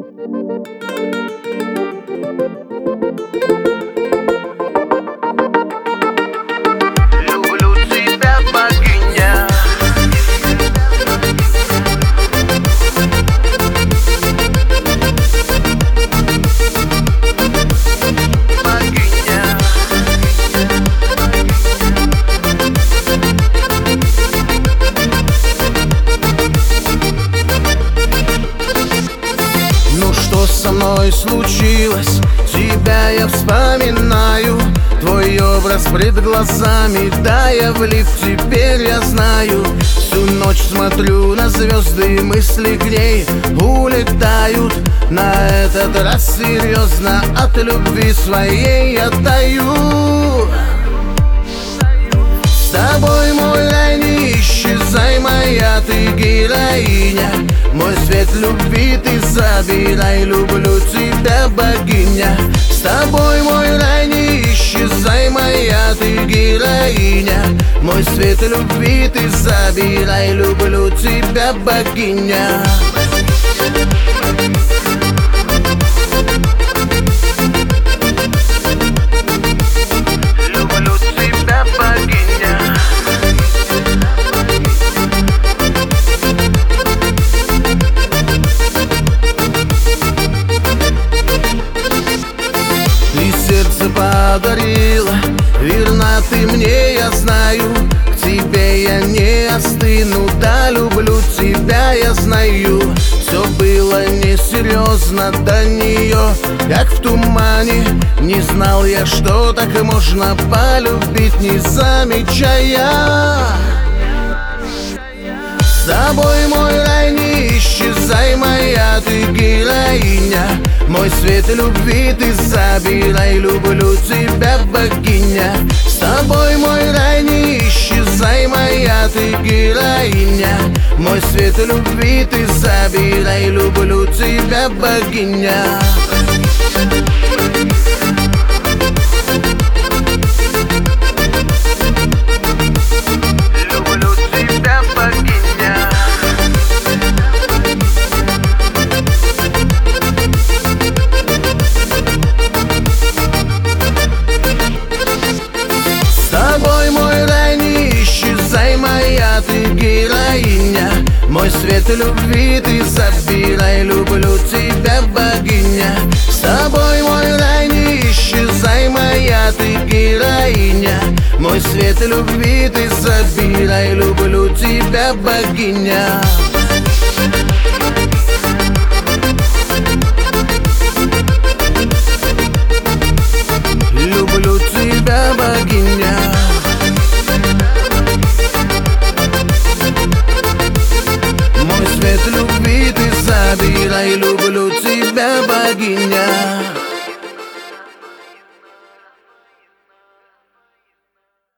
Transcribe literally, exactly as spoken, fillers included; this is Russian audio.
Люблю тебя, богиня. Богиня. Ну что со мной случилось? Тебя я вспоминаю, твой образ пред глазами, да, я влип, теперь я знаю. Всю ночь смотрю на звезды, мысли к ней улетают. На этот раз серьезно, от любви своей я таю. С тобой, мой рай, не исчезай, моя ты героиня. Мой свет любви ты забирай, люблю тебя, богиня. С тобой, мой рай, не исчезай, моя ты героиня. Мой свет любви ты забирай, люблю тебя, богиня. Люблю тебя, богиня. Ты сердце подарила, верна ты мне, я знаю. К тебе я не остыну, да, люблю тебя, я знаю. Все было несерьезно до нее, как в тумане. Не знал я, что так можно полюбить, не замечая. С тобой, мой рай, не исчезай, моя ты героиня. Мой свет любви ты забирай, люблю тебя, богиня. С тобой, мой рай, не исчезай, моя ты героиня. Мой свет любви ты забирай, люблю тебя, богиня. Люблю тебя, богиня. С тобой, мой рай, не исчезай, моя ты героиня. Мой свет любви ты забирай, люблю тебя, богиня. С тобой, мой рай, не исчезай, моя ты героиня. Мой свет любви ты забирай, люблю тебя, богиня. Люблю тебя, богиня. Мой свет любви ты забирай, люблю тебя, богиня.